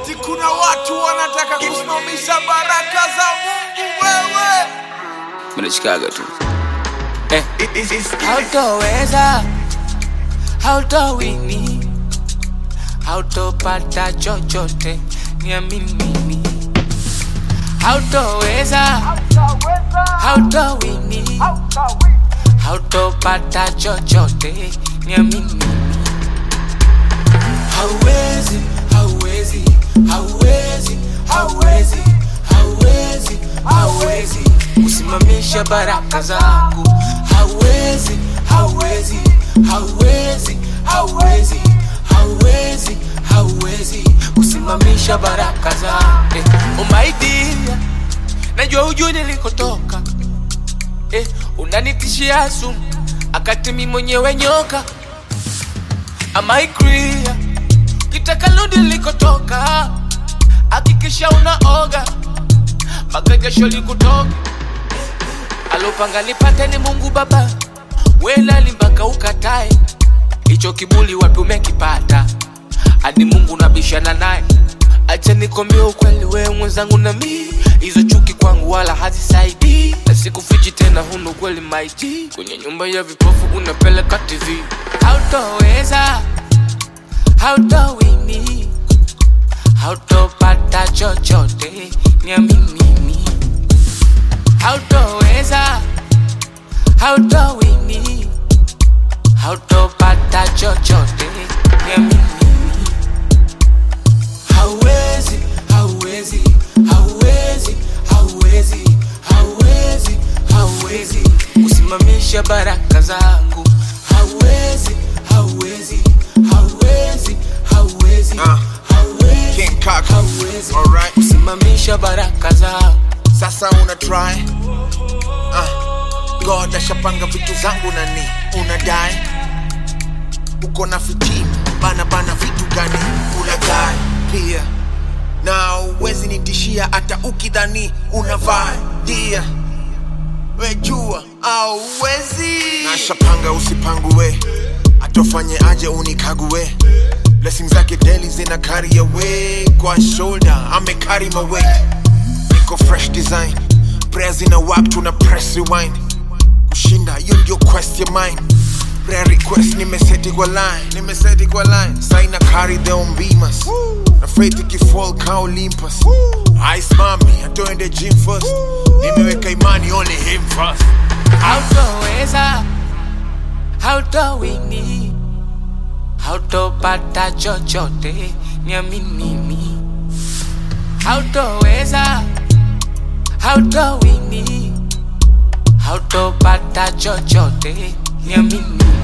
eti kuna watu wanataka kusimamisha baraka za Mungu wewe. Mnachikaga tu. Hautoweza, hautowini, hautopata chochote, niamini mimi. Hautoweza, hautowini, hautopata chochote, niamini mimi. Hauwezi, hauwezi, hauwezi, hauwezi, hauwezi, hauwezi kusimamisha baraka zangu. Hauwezi, hauwezi, hauwezi, hauwezi, hauwezi, hauwezi kusimamisha baraka zangu. Oh my dear, najua hujui nilikotoka. Unanitishia sumu akati mimi mwenyewe nyoka. Am I clear? Kitaka rudi nilikotoka, hakikisha unaoga mpaka jasho likutoke. Alopanga nipate ni Mungu Baba, wela limbaka ukatae. Hicho kibuli wapi umekipata, hadi Mungu nabishana naye. Acha nikwambie ukweli wewe mwenzangu na mimi, hizo chuki kwangu wala hazisaidii. Na sikufichi tena huna kweli maiti, kwenye nyumba ya vipofu unapeleka TV. Hautoweza, hautowini, hautopata chochote, niamini mimi. Hautoweza, hautowini, hautopata chochote, niamini mimi. Hauwezi, hauwezi, hauwezi, hauwezi, hauwezi, hauwezi kusimamisha baraka zangu. Hauwezi, hauwezi, hauwezi, hauwezi, hauwezi, hauwezi kusimamisha baraka zangu. Sasa una try God ashapanga vitu zangu nani unadai. Uko na fitina bana vitu gani ulagai pia. Na uwezi nitishia hata ukidhani unavai dia. Wejua au uwezi. Na ashapanga usipangue, atofanye aje unikague. Blessings zake daily zina carry away. Kwa shoulder ame carry my weight. Niko fresh design, prayers in a work tuna press rewind. Kushinda you ndio quest your mind. Prayer request nimeseti kwa line, sign a carry the on beamers. Na faith ikifall ka Olympus. Ice mommy atoe the gym first. Nimeweka imani only him first. Hautoweza, hautowini, hautopata chochote, niamini mimi. Hautoweza, hautowini, hautopata chochote, niamini mimi.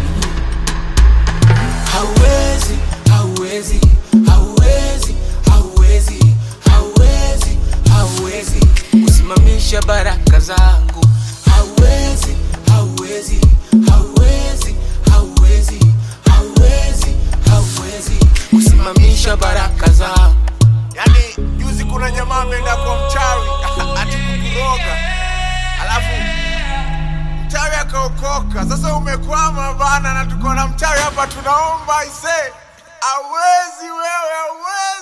Hauwezi, hauwezi, hauwezi, hauwezi, hauwezi, hauwezi kusimamisha baraka zangu. Hauwezi, hauwezi, hauwezi, hauwezi, hauwezi, hauwezi kusimamisha baraka zangu. Yani juzi kuna jamaa ameenda kwa mchawi ati kukuroga, alafu mchawi akaokoka. Sasa umekwama bana, na tuko na mchawi hapa tunaomba ise. Hawezi wewe, hawezi.